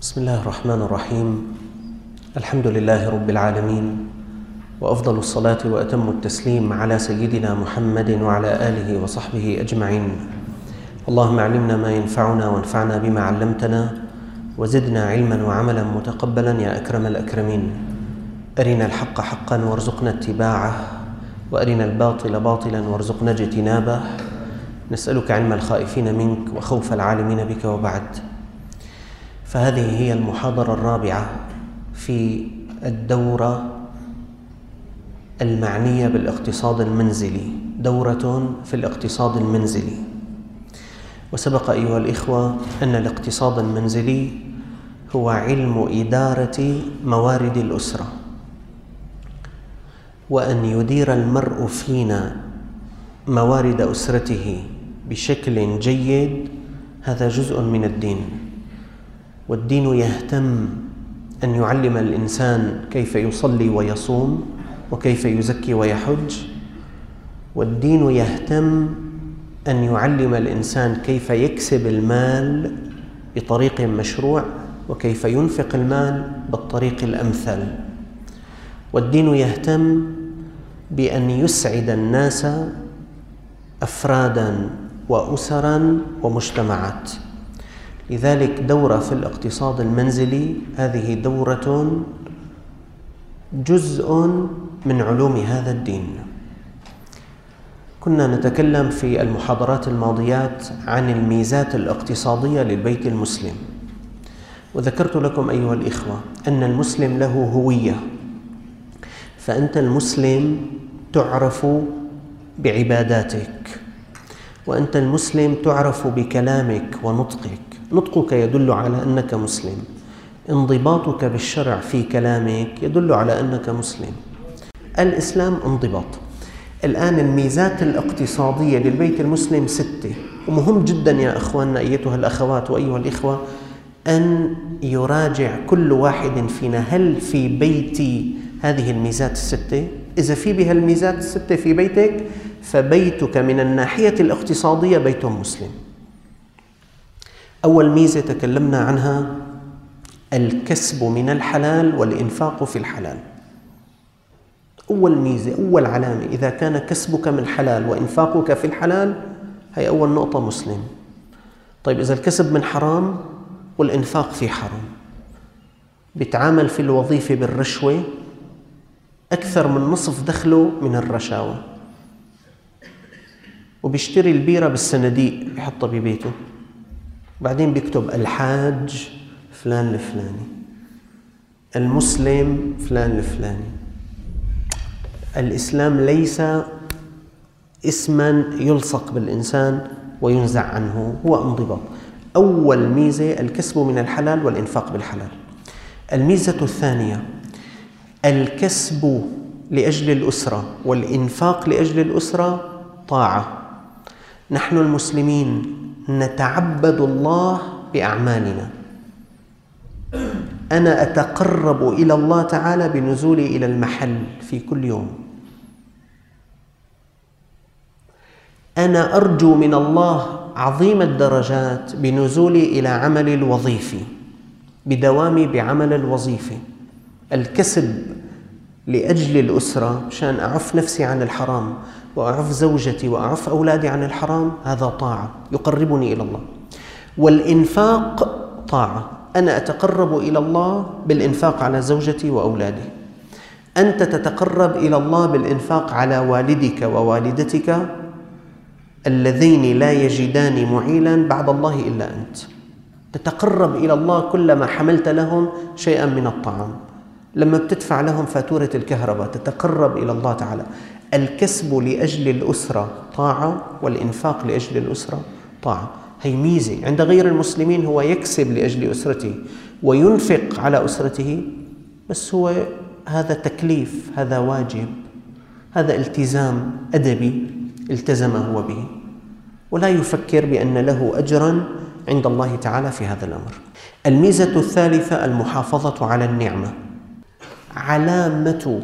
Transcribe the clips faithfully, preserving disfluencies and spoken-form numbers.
بسم الله الرحمن الرحيم. الحمد لله رب العالمين، وأفضل الصلاة وأتم التسليم على سيدنا محمد وعلى آله وصحبه أجمعين. اللهم علمنا ما ينفعنا وانفعنا بما علمتنا وزدنا علما وعملا متقبلا يا أكرم الأكرمين. أرنا الحق حقا وارزقنا اتباعه، وأرنا الباطل باطلا وارزقنا اجتنابه. نسألك علم الخائفين منك وخوف العالمين بك، وبعد. فهذه هي المحاضرة الرابعة في الدورة المعنية بالاقتصاد المنزلي، دورة في الاقتصاد المنزلي. وسبق أيها الإخوة أن الاقتصاد المنزلي هو علم إدارة موارد الأسرة، وأن يدير المرء فينا موارد أسرته بشكل جيد، هذا جزء من الدين. والدين يهتم أن يعلم الإنسان كيف يصلي ويصوم وكيف يزكي ويحج، والدين يهتم أن يعلم الإنسان كيف يكسب المال بطريق مشروع وكيف ينفق المال بالطريق الأمثل. والدين يهتم بأن يسعد الناس أفرادا وأسرا ومجتمعات. لذلك دورة في الاقتصاد المنزلي هذه دورة جزء من علوم هذا الدين. كنا نتكلم في المحاضرات الماضيات عن الميزات الاقتصادية للبيت المسلم، وذكرت لكم أيها الإخوة أن المسلم له هوية. فأنت المسلم تعرف بعباداتك، وأنت المسلم تعرف بكلامك ونطقك. نطقك يدل على أنك مسلم، انضباطك بالشرع في كلامك يدل على أنك مسلم. الإسلام انضباط. الآن الميزات الاقتصادية للبيت المسلم ستة، ومهم جدا يا أخواننا أيتها الأخوات وأيها الإخوة أن يراجع كل واحد فينا هل في بيتي هذه الميزات الستة. إذا في بها الميزات الستة في بيتك فبيتك من الناحية الاقتصادية بيت مسلم. أول ميزة تكلمنا عنها الكسب من الحلال والإنفاق في الحلال. أول ميزة، أول علامة، إذا كان كسبك من حلال وإنفاقك في الحلال، هي أول نقطة مسلم. طيب إذا الكسب من حرام والإنفاق في حرام، بيتعامل في الوظيفة بالرشوة، أكثر من نصف دخله من الرشاوى، وبيشتري البيرة بالصناديق بيحطها ببيته، بعدين بيكتب الحاج فلان الفلاني، المسلم فلان الفلاني. الإسلام ليس اسما يلصق بالإنسان وينزع عنه، هو انضباط. أول ميزة الكسب من الحلال والإنفاق بالحلال. الميزة الثانية الكسب لأجل الأسرة والإنفاق لأجل الأسرة طاعة. نحن المسلمين نتعبد الله بأعمالنا. أنا أتقرب إلى الله تعالى بنزولي إلى المحل في كل يوم. أنا أرجو من الله عظيم الدرجات بنزولي إلى عمل الوظيفي، بدوامي بعمل الوظيفة. الكسب لأجل الأسرة مشان أعف نفسي عن الحرام وأعف زوجتي وأعف أولادي عن الحرام، هذا طاعة يقربني إلى الله. والإنفاق طاعة، أنا أتقرب إلى الله بالإنفاق على زوجتي وأولادي. أنت تتقرب إلى الله بالإنفاق على والدك ووالدتك اللذين لا يجدان معيلا بعد الله إلا أنت. تتقرب إلى الله كلما حملت لهم شيئا من الطعام، لما بتدفع لهم فاتورة الكهرباء تتقرب إلى الله تعالى. الكسب لأجل الأسرة طاعة، والإنفاق لأجل الأسرة طاعة. هي ميزة. عند غير المسلمين هو يكسب لأجل أسرته وينفق على أسرته، بس هو هذا تكليف، هذا واجب، هذا التزام أدبي التزم هو به، ولا يفكر بأن له أجرا عند الله تعالى في هذا الأمر. الميزة الثالثة المحافظة على النعمة. علامة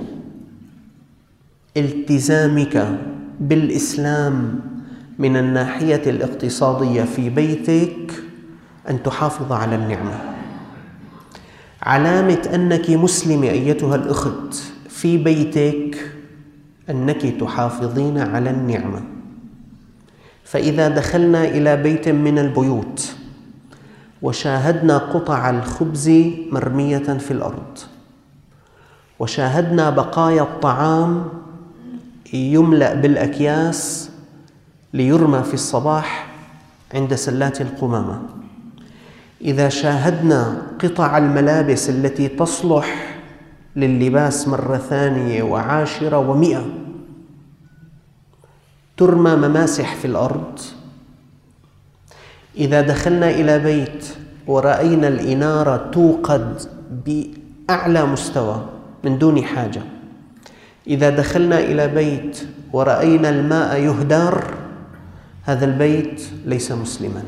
التزامك بالإسلام من الناحية الاقتصادية في بيتك أن تحافظ على النعمة. علامة أنك مسلمة أيتها الأخت في بيتك أنك تحافظين على النعمة. فإذا دخلنا إلى بيت من البيوت وشاهدنا قطع الخبز مرمية في الأرض، وشاهدنا بقايا الطعام يملأ بالأكياس ليرمى في الصباح عند سلات القمامة، إذا شاهدنا قطع الملابس التي تصلح لللباس مرة ثانية وعاشرة ومئة ترمى مماسح في الأرض، إذا دخلنا إلى بيت ورأينا الإنارة توقد بأعلى مستوى من دون حاجة، إذا دخلنا إلى بيت ورأينا الماء يهدر، هذا البيت ليس مسلماً.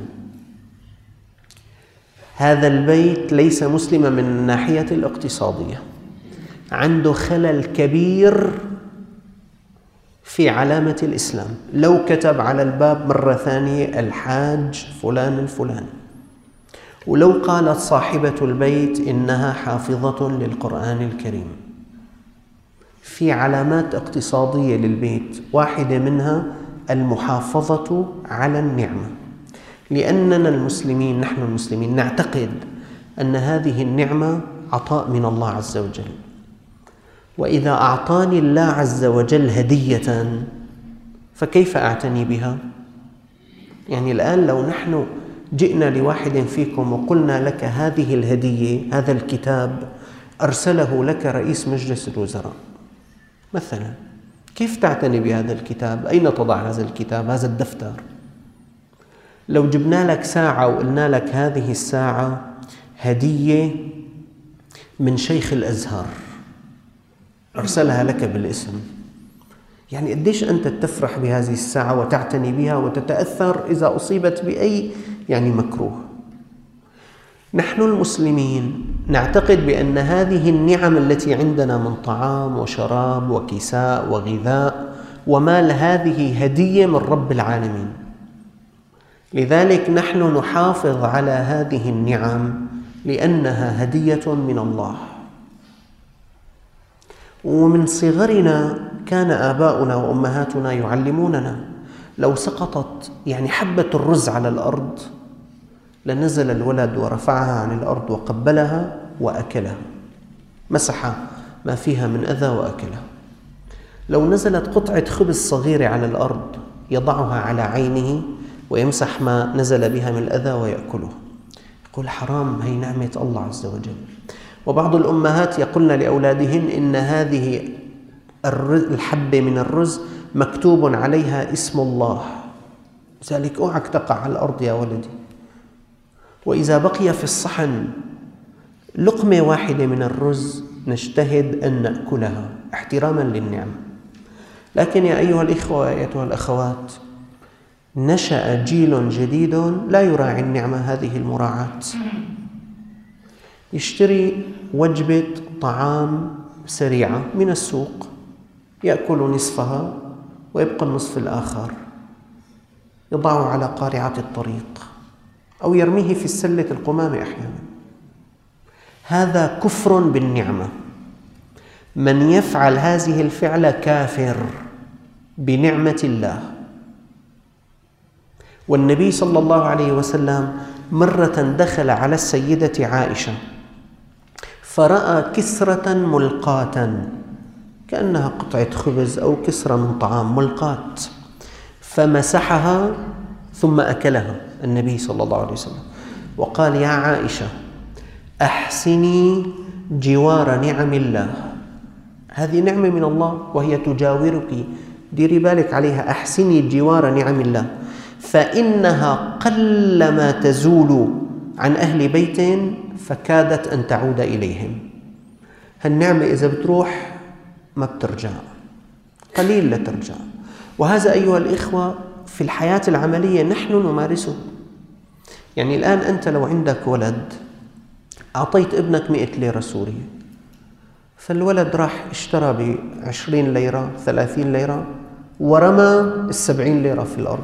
هذا البيت ليس مسلما من الناحية الاقتصادية، عنده خلل كبير في علامة الإسلام. لو كتب على الباب مرة ثانية الحاج فلان الفلاني، ولو قالت صاحبة البيت إنها حافظة للقرآن الكريم، في علامات اقتصادية للبيت، واحدة منها المحافظة على النعمة، لأننا المسلمين نحن المسلمين نعتقد أن هذه النعمة عطاء من الله عز وجل، وإذا أعطاني الله عز وجل هدية فكيف أعتني بها؟ يعني الآن لو نحن جئنا لواحد فيكم وقلنا لك هذه الهدية، هذا الكتاب أرسله لك رئيس مجلس الوزراء مثلا، كيف تعتني بهذا الكتاب؟ أين تضع هذا الكتاب، هذا الدفتر؟ لو جبنا لك ساعة وقلنا لك هذه الساعة هدية من شيخ الأزهر أرسلها لك بالاسم، يعني قديش أنت تفرح بهذه الساعة وتعتني بها وتتأثر إذا أصيبت بأي يعني مكروه. نحن المسلمين نعتقد بأن هذه النعم التي عندنا من طعام وشراب وكساء وغذاء ومال، هذه هدية من رب العالمين، لذلك نحن نحافظ على هذه النعم لأنها هدية من الله. ومن صغرنا كان آباؤنا وأمهاتنا يعلموننا لو سقطت يعني حبة الرز على الأرض لنزل الولد ورفعها عن الأرض وقبلها وأكلها، مسح ما فيها من أذى وأكلها. لو نزلت قطعة خبز صغيرة على الأرض يضعها على عينه ويمسح ما نزل بها من الأذى ويأكله. يقول حرام، هي نعمة الله عز وجل. وبعض الأمهات يقولن لأولادهن إن هذه الحبة من الرز مكتوب عليها اسم الله، لذلك اوعك تقع على الأرض يا ولدي. وإذا بقي في الصحن لقمة واحدة من الرز نجتهد أن نأكلها احتراما للنعمة. لكن يا أيها الإخوة وأيتها الأخوات، نشأ جيل جديد لا يراعي النعمة هذه المراعاة، يشتري وجبة طعام سريعة من السوق، يأكل نصفها ويبقى النصف الآخر يضعه على قارعة الطريق أو يرميه في السلة القمامة أحيانا. هذا كفر بالنعمة. من يفعل هذه الفعلة كافر بنعمة الله. والنبي صلى الله عليه وسلم مرة دخل على السيدة عائشة فرأى كسرة ملقاة كأنها قطعة خبز أو كسرة من طعام ملقاة، فمسحها ثم أكلها النبي صلى الله عليه وسلم وقال يا عائشة أحسني جوار نعم الله، هذه نعمة من الله وهي تجاورك، ديري بالك عليها، أحسني جوار نعم الله، فإنها قلما تزول عن أهل بيت فكادت أن تعود إليهم. هالنعمة إذا بتروح ما بترجع، قليل لا ترجع. وهذا أيها الإخوة في الحياة العملية نحن نمارسه. يعني الآن أنت لو عندك ولد أعطيت ابنك مئة ليرة سورية، فالولد راح اشترى بعشرين ليرة ثلاثين ليرة ورمى السبعين ليرة في الأرض،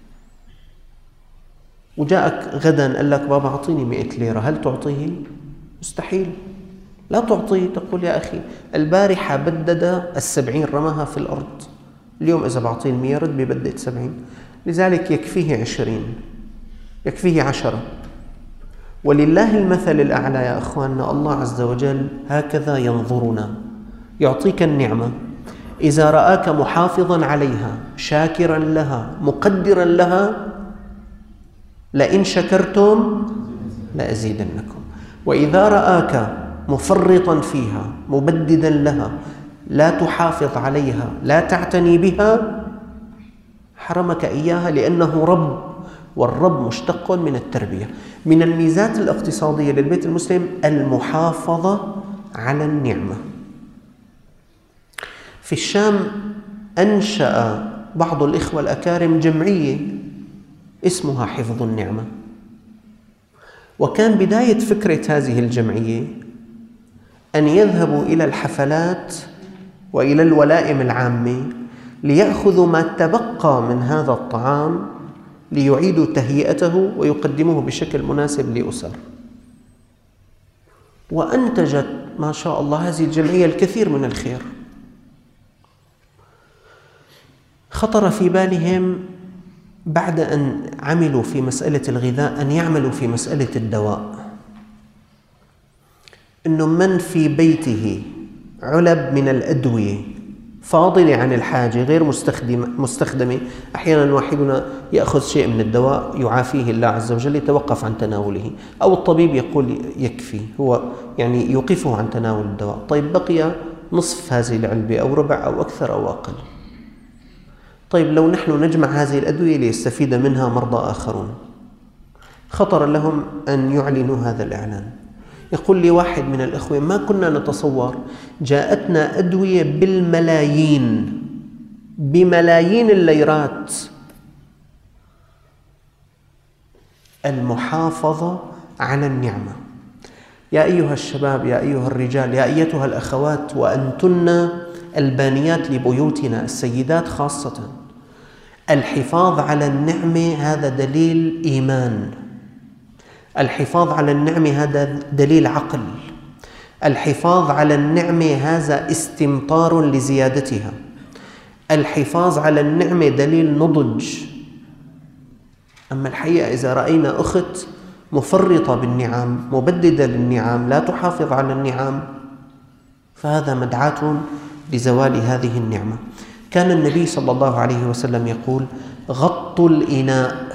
وجاءك غدا قال لك بابا أعطيني مئة ليرة، هل تعطيه؟ مستحيل. لا تعطيه، تقول يا أخي البارحة بدد السبعين رماها في الأرض، اليوم إذا بعطيه المية رد ببدد سبعين، لذلك يكفيه عشرين، يكفيه عشرة. ولله المثل الأعلى يا أخواننا. الله عز وجل هكذا ينظرنا، يعطيك النعمة، إذا رآك محافظا عليها شاكرا لها مقدرا لها، لئن شكرتم لأزيدنكم. وإذا رآك مفرطا فيها مبددا لها، لا تحافظ عليها، لا تعتني بها، حرمك إياها، لأنه رب، والرب مشتق من التربية. من الميزات الاقتصادية للبيت المسلم المحافظة على النعمة. في الشام أنشأ بعض الإخوة الأكارم جمعية اسمها حفظ النعمة، وكان بداية فكرة هذه الجمعية أن يذهبوا إلى الحفلات وإلى الولائم العامة ليأخذوا ما تبقى من هذا الطعام ليعيدوا تهيئته ويقدموه بشكل مناسب لأسر. وأنتجت ما شاء الله هذه الجمعية الكثير من الخير. خطر في بالهم بعد أن عملوا في مسألة الغذاء أن يعملوا في مسألة الدواء، إنه من في بيته علب من الأدوية فاضلة عن الحاجة غير مستخدمة، أحيانا واحدنا يأخذ شيء من الدواء يعافيه الله عز وجل، يتوقف عن تناوله، أو الطبيب يقول يكفي، هو يعني يوقفه عن تناول الدواء. طيب بقي نصف هذه العلبة أو ربع أو أكثر أو أقل. طيب لو نحن نجمع هذه الأدوية ليستفيد منها مرضى آخرون، خطر لهم أن يعلنوا هذا الإعلان. يقول لي واحد من الإخوة ما كنا نتصور، جاءتنا أدوية بالملايين، بملايين الليرات. المحافظة على النعمة. يا أيها الشباب، يا أيها الرجال، يا أيتها الأخوات، وأنتن البانيات لبيوتنا، السيدات خاصة، الحفاظ على النعمة هذا دليل إيمان، الحفاظ على النعمة هذا دليل عقل، الحفاظ على النعمة هذا استمطار لزيادتها، الحفاظ على النعمة دليل نضج. أما الحقيقة إذا رأينا أخت مفرطة بالنعم، مبددة للنعم، لا تحافظ على النعم، فهذا مدعاة لزوال هذه النعمة. كان النبي صلى الله عليه وسلم يقول: غطوا الإناء،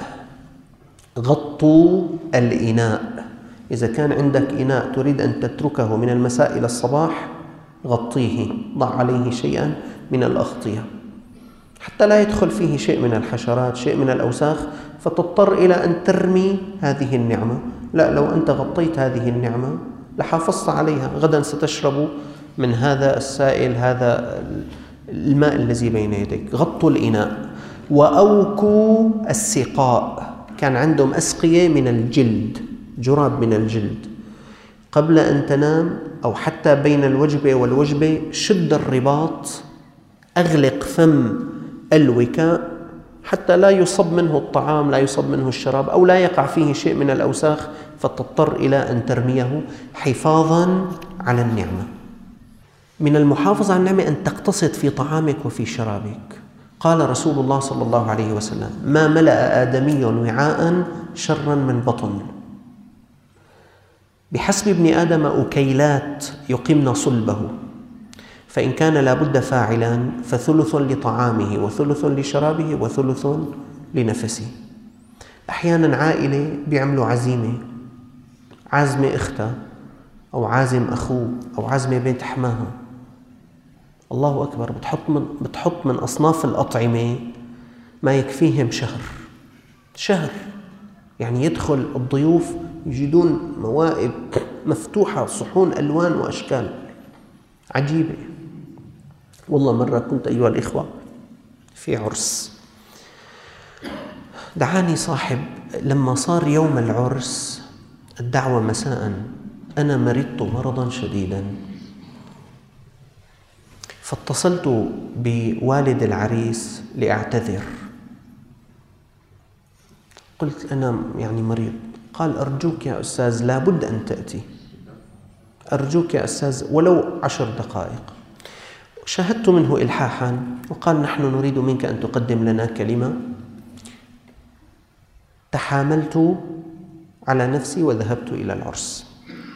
غطوا الإناء. إذا كان عندك إناء تريد أن تتركه من المساء إلى الصباح، غطيه، ضع عليه شيئا من الأغطية حتى لا يدخل فيه شيء من الحشرات، شيء من الأوساخ، فتضطر إلى أن ترمي هذه النعمة. لا، لو أنت غطيت هذه النعمة لحافظت عليها، غدا ستشرب من هذا السائل، هذا الماء الذي بين يديك. غطوا الإناء. وأوكوا السقاء. كان عندهم أسقية من الجلد، جراب من الجلد. قبل أن تنام أو حتى بين الوجبة والوجبة شد الرباط، أغلق فم الوكاء حتى لا يصب منه الطعام، لا يصب منه الشراب، أو لا يقع فيه شيء من الأوساخ فتضطر إلى أن ترميه، حفاظاً على النعمة. من المحافظة على النعمة أن تقتصد في طعامك وفي شرابك. قال رسول الله صلى الله عليه وسلم: ما ملأ آدمي وعاء شرا من بطن. بحسب ابن آدم أكيلات يقمن صلبه، فإن كان لابد فاعلان فثلث لطعامه وثلث لشرابه وثلث لنفسه. أحيانا عائلة بيعملوا عزيمة، عازمة أختها أو عازم أخوه أو عازمة بنت حماها، الله أكبر، بتحط من, بتحط من أصناف الأطعمة ما يكفيهم شهر شهر يعني يدخل الضيوف يجدون موائد مفتوحة، صحون ألوان وأشكال عجيبة. والله مرة كنت أيها الإخوة في عرس، دعاني صاحب لما صار يوم العرس، الدعوة مساء، أنا مرضت مرضا شديدا، فاتصلت بوالد العريس لأعتذر. قلت أنا يعني مريض. قال: أرجوك يا أستاذ لابد أن تأتي. أرجوك يا أستاذ ولو عشر دقائق. شاهدت منه إلحاحا وقال: نحن نريد منك أن تقدم لنا كلمة. تحاملت على نفسي وذهبت إلى العرس.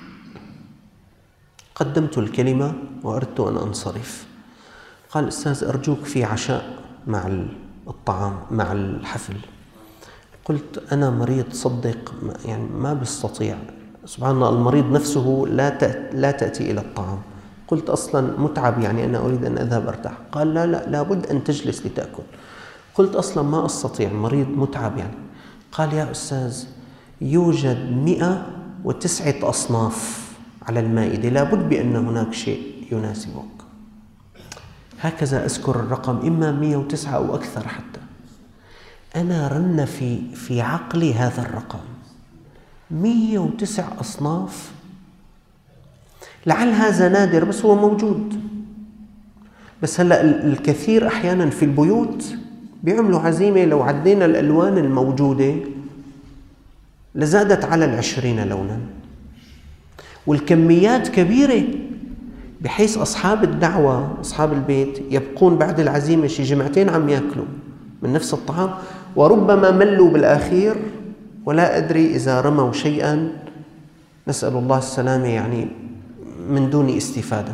قدمت الكلمة وأردت أن أنصرف. قال: أستاذ أرجوك في عشاء مع الطعام مع الحفل. قلت: أنا مريض صدق، يعني ما بستطيع. سبحان الله، المريض نفسه لا لا تأتي إلى الطعام. قلت: أصلا متعب، يعني أنا أريد أن أذهب أرتاح. قال: لا لا لابد أن تجلس لتأكل. قلت: أصلا ما أستطيع، مريض متعب يعني. قال: يا أستاذ يوجد مئة وتسعة أصناف على المائدة، لابد بأن هناك شيء يناسبك. هكذا أذكر الرقم، إما مئة وتسعة أو أكثر حتى. أنا رن في في عقلي هذا الرقم، مئة وتسعة أصناف. لعل هذا نادر بس هو موجود. بس هلأ الكثير أحيانا في البيوت بيعملوا عزيمة، لو عدينا الألوان الموجودة لزادت على العشرين لونا، والكميات كبيرة بحيث أصحاب الدعوة أصحاب البيت يبقون بعد العزيمة شي جمعتين عم يأكلوا من نفس الطعام، وربما ملوا بالأخير ولا أدري إذا رموا شيئا، نسأل الله السلامة، يعني من دون استفادة.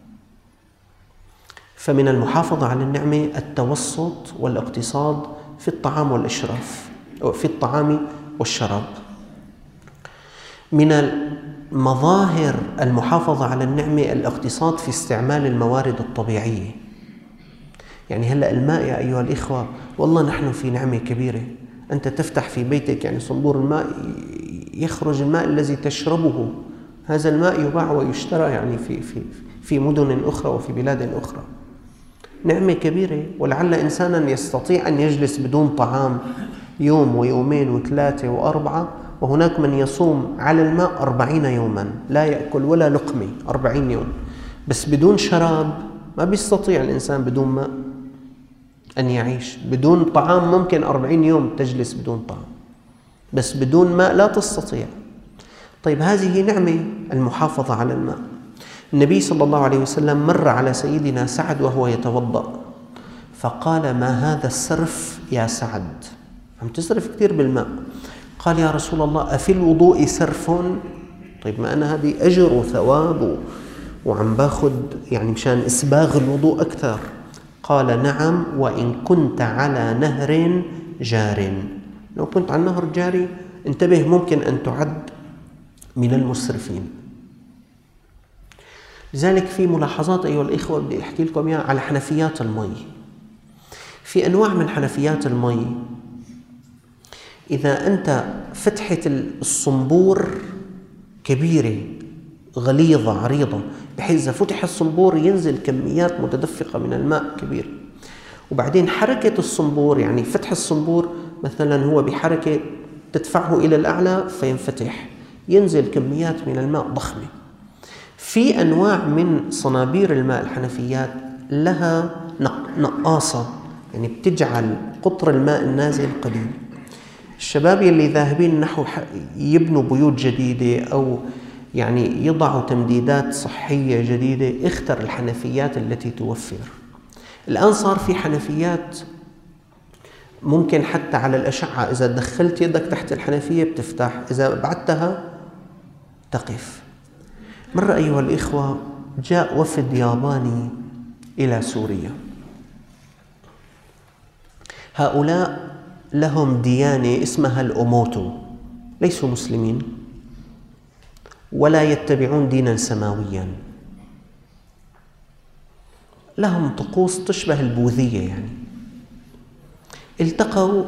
فمن المحافظة على النعمة التوسط والاقتصاد في الطعام والإشراف، أو في الطعام والشراب. من مظاهر المحافظة على النعمة الاقتصاد في استعمال الموارد الطبيعية. يعني هلأ الماء يا أيها الإخوة، والله نحن في نعمة كبيرة. أنت تفتح في بيتك يعني صنبور الماء، يخرج الماء الذي تشربه. هذا الماء يباع ويشترى يعني في في في مدن أخرى وفي بلاد أخرى. نعمة كبيرة. ولعل إنسانا يستطيع أن يجلس بدون طعام يوم ويومين وثلاثة وأربعة، وهناك من يصوم على الماء أربعين يوما لا يأكل ولا لقمة، أربعين يوم. بس بدون شراب ما بيستطيع الإنسان بدون ماء أن يعيش. بدون طعام ممكن أربعين يوم تجلس بدون طعام، بس بدون ماء لا تستطيع. طيب هذه نعمة المحافظة على الماء. النبي صلى الله عليه وسلم مر على سيدنا سعد وهو يتوضأ، فقال: ما هذا السرف يا سعد؟ عم تسرف كثير بالماء. قال: يا رسول الله أفي الوضوء سرف؟ طيب ما أنا هذه أجر وثواب وعم باخذ يعني مشان إسباغ الوضوء أكثر. قال: نعم، وإن كنت على نهر جار. لو كنت على نهر جاري انتبه، ممكن أن تعد من المسرفين. لذلك في ملاحظات أيها الإخوة بدي أحكي لكم إياها على حنفيات المي. في أنواع من حنفيات المي، إذا أنت فتحة الصنبور كبيرة غليظة عريضة، بحيث إذا فتح الصنبور ينزل كميات متدفقة من الماء كبير، وبعدين حركة الصنبور، يعني فتح الصنبور مثلا هو بحركة تدفعه إلى الأعلى فينفتح، ينزل كميات من الماء ضخمة. في أنواع من صنابير الماء الحنفيات لها نقاصة، يعني بتجعل قطر الماء النازل قليل. الشباب اللي ذاهبين نحو يبنوا بيوت جديدة أو يعني يضعوا تمديدات صحية جديدة، اختر الحنفيات التي توفر. الآن صار في حنفيات ممكن حتى على الأشعة إذا دخلت يدك تحت الحنفية بتفتح، إذا بعدتها تقف. مرة أيها الإخوة جاء وفد ياباني إلى سوريا. هؤلاء لهم ديانة اسمها الأوموتو، ليسوا مسلمين ولا يتبعون دينا سماويا، لهم طقوس تشبه البوذية. يعني التقوا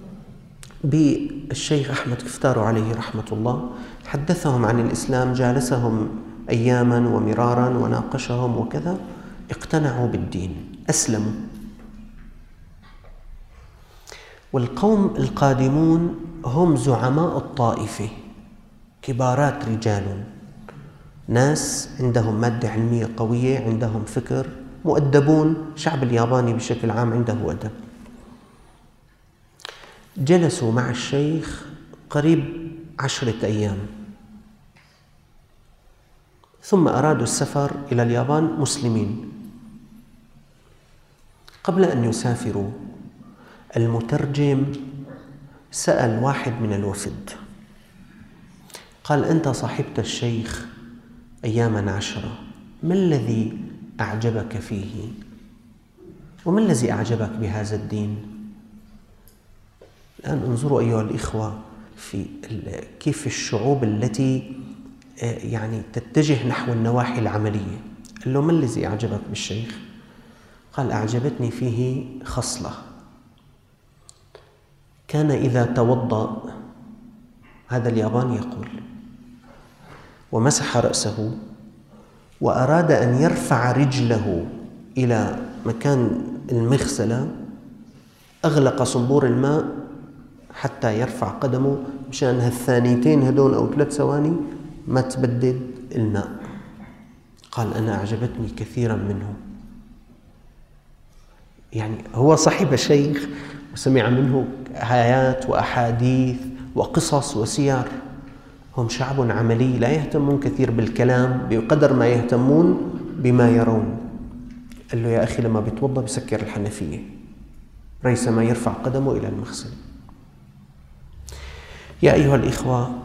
بالشيخ أحمد كفتار عليه رحمة الله، حدثهم عن الإسلام، جالسهم أياما ومرارا وناقشهم وكذا، اقتنعوا بالدين، أسلموا. والقوم القادمون هم زعماء الطائفة، كبارات رجال، ناس عندهم مادة علمية قوية، عندهم فكر، مؤدبون. الشعب الياباني بشكل عام عنده أدب. جلسوا مع الشيخ قريب عشرة أيام، ثم أرادوا السفر إلى اليابان مسلمين. قبل أن يسافروا المترجم سأل واحد من الوفد، قال: أنت صاحبت الشيخ أياما عشرة، ما الذي أعجبك فيه؟ وما الذي أعجبك بهذا الدين؟ الآن انظروا أيها الإخوة في كيف الشعوب التي يعني تتجه نحو النواحي العملية. قال له: ما الذي أعجبك بالشيخ؟ قال: أعجبتني فيه خصلة، كان إذا توضأ، هذا الياباني يقول، ومسح رأسه وأراد أن يرفع رجله إلى مكان المغسلة، أغلق صنبور الماء حتى يرفع قدمه مشان هالثانيتين هدول أو ثلاث ثواني ما تبدد الماء. قال: أنا أعجبتني كثيرا منه. يعني هو صاحب شيخ وسمع منه آيات وأحاديث وقصص وسير. هم شعب عملي لا يهتمون كثير بالكلام بقدر ما يهتمون بما يرون. قال له: يا أخي لما بيتوضأ بسكر الحنفية ليس ما يرفع قدمه إلى المغسل. يا أيها الإخوة،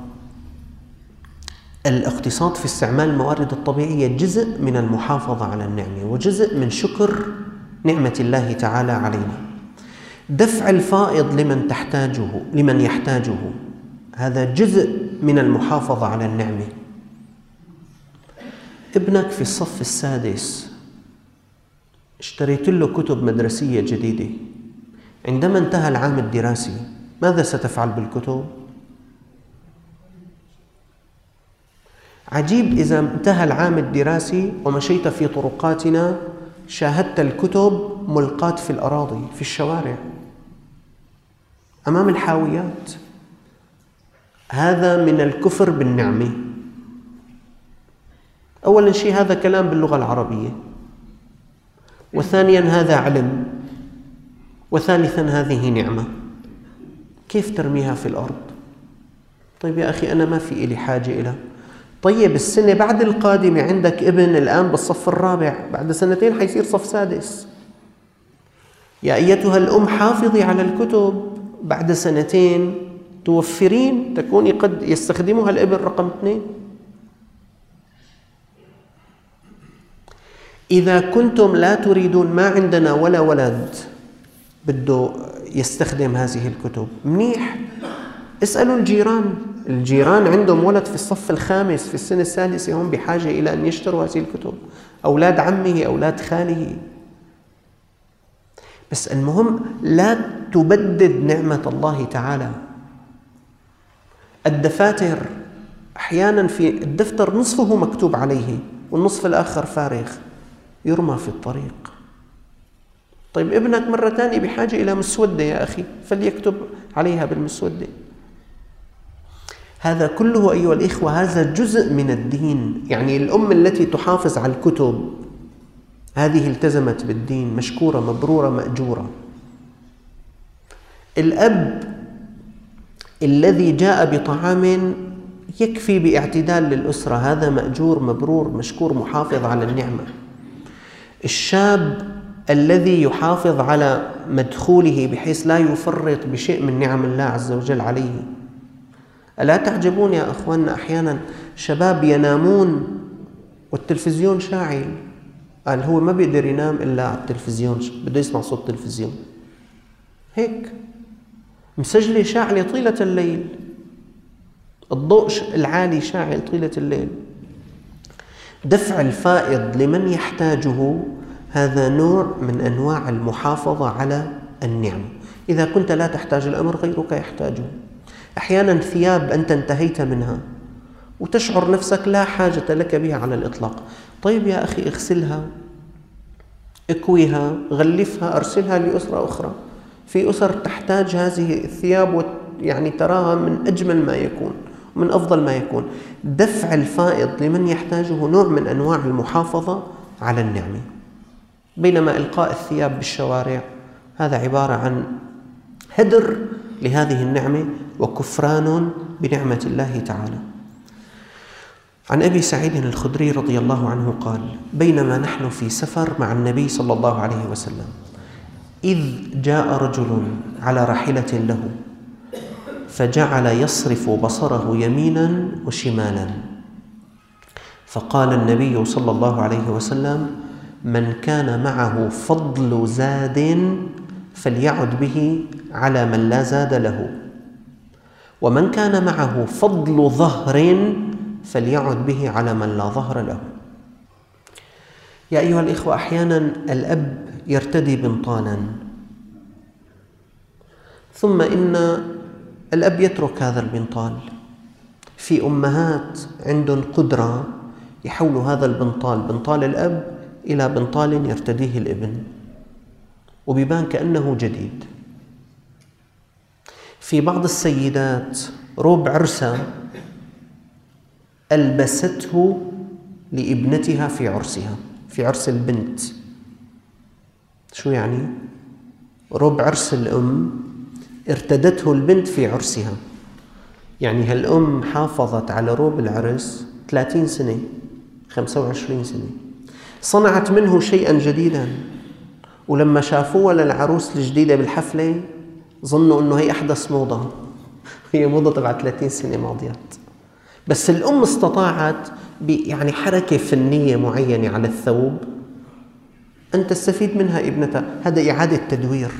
الاقتصاد في استعمال الموارد الطبيعية جزء من المحافظة على النعمة وجزء من شكر نعمة الله تعالى علينا. دفع الفائض لمن تحتاجه لمن يحتاجه هذا جزء من المحافظة على النعمة. ابنك في الصف السادس اشتريت له كتب مدرسية جديدة، عندما انتهى العام الدراسي ماذا ستفعل بالكتب؟ عجيب إذا انتهى العام الدراسي ومشيت في طرقاتنا شاهدت الكتب ملقاة في الأراضي في الشوارع أمام الحاويات. هذا من الكفر بالنعمة. أولا شيء هذا كلام باللغة العربية، وثانيا هذا علم، وثالثا هذه نعمة، كيف ترميها في الأرض؟ طيب يا أخي أنا ما في إلي حاجة إلى. طيب السنة بعد القادمة عندك ابن الآن بالصف الرابع، بعد سنتين حيصير صف سادس. يا أيتها الأم حافظي على الكتب، بعد سنتين توفرين تكوني قد يستخدمها الابن رقم اثنين. إذا كنتم لا تريدون، ما عندنا ولا ولد بده يستخدم هذه الكتب، منيح، اسألوا الجيران. الجيران عندهم ولد في الصف الخامس في السنة السادسة، هم بحاجة إلى أن يشتروا هذه الكتب، أولاد عمه أولاد خاله. بس المهم لا تبدد نعمة الله تعالى. الدفاتر أحيانا في الدفتر نصفه مكتوب عليه والنصف الآخر فارغ يرمى في الطريق. طيب ابنك مرة ثانية بحاجة إلى مسودة يا أخي، فليكتب عليها بالمسودة. هذا كله أيها الإخوة هذا جزء من الدين. يعني الأم التي تحافظ على الكتب هذه التزمت بالدين، مشكورة مبرورة مأجورة. الأب الذي جاء بطعام يكفي باعتدال للأسرة هذا مأجور مبرور مشكور محافظ على النعمة. الشاب الذي يحافظ على مدخوله بحيث لا يفرط بشيء من نعم الله عز وجل عليه. ألا تعجبون يا أخواننا أحيانا شباب ينامون والتلفزيون شاعل، قال هو ما بيقدر ينام إلا على التلفزيون، بده يسمع صوت التلفزيون، هيك مسجلة شاعلة طيلة الليل، الضوء العالي شاعل طيلة الليل. دفع الفائض لمن يحتاجه هذا نوع من أنواع المحافظة على النعم. إذا كنت لا تحتاج الأمر غيرك يحتاجه. أحيانا ثياب أنت انتهيت منها وتشعر نفسك لا حاجة لك بها على الإطلاق، طيب يا أخي اغسلها، اكويها، غلفها، أرسلها لأسرة أخرى. في أسر تحتاج هذه الثياب يعني تراها من أجمل ما يكون ومن أفضل ما يكون. دفع الفائض لمن يحتاجه نوع من أنواع المحافظة على النعمة. بينما إلقاء الثياب بالشوارع هذا عبارة عن هدر لهذه النعمة وكفران بنعمة الله تعالى. عن أبي سعيد الخدري رضي الله عنه قال: بينما نحن في سفر مع النبي صلى الله عليه وسلم إذ جاء رجل على راحلة له فجعل يصرف بصره يمينا وشمالا، فقال النبي صلى الله عليه وسلم: من كان معه فضل زاد فليعد به على من لا زاد له، ومن كان معه فضل ظهر فليعد به على من لا ظهر له. يا أيها الإخوة، أحيانا الأب يرتدي بنطالا، ثم إن الأب يترك هذا البنطال. في أمهات عندهم قدرة يحولوا هذا البنطال، بنطال الأب، إلى بنطال يرتديه الابن وبيبان كأنه جديد. في بعض السيدات روب عرسها ألبسته لابنتها في عرسها، في عرس البنت. شو يعني؟ روب عرس الأم ارتدته البنت في عرسها، يعني هالأم حافظت على روب العرس ثلاثين سنة، خمسة وعشرين سنة، صنعت منه شيئا جديدا، ولما شافوها للعروس الجديدة بالحفلة ظنوا أنه هي أحدث موضة، هي موضة تبع ثلاثين سنة ماضيات. بس الأم استطاعت يعني حركة فنية معينة على الثوب أن تستفيد منها ابنتها. هذا إعادة تدوير.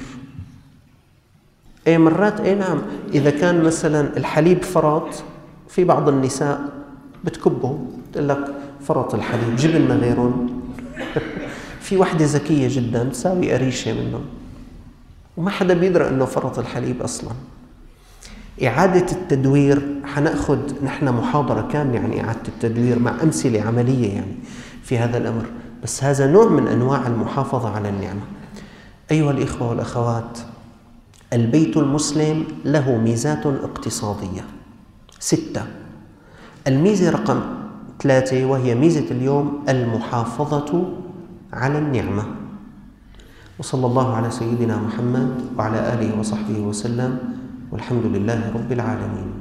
أي مرات أي نعم، إذا كان مثلا الحليب فرط، في بعض النساء بتكبه، تقول لك فرط الحليب، جيب لنا غيرهم. في وحدة ذكية جدا تساوي قريشة منهم وما حدا بيدرى أنه فرط الحليب أصلا. إعادة التدوير حنأخذ نحن محاضرة كاملة عن إعادة التدوير مع أمثلة عملية يعني في هذا الأمر، بس هذا نوع من أنواع المحافظة على النعمة. أيها الإخوة والأخوات، البيت المسلم له ميزات اقتصادية ستة. الميزة رقم ثلاثة، وهي ميزة اليوم، المحافظة على النعمة. وصلى الله على سيدنا محمد وعلى آله وصحبه وسلم، والحمد لله رب العالمين.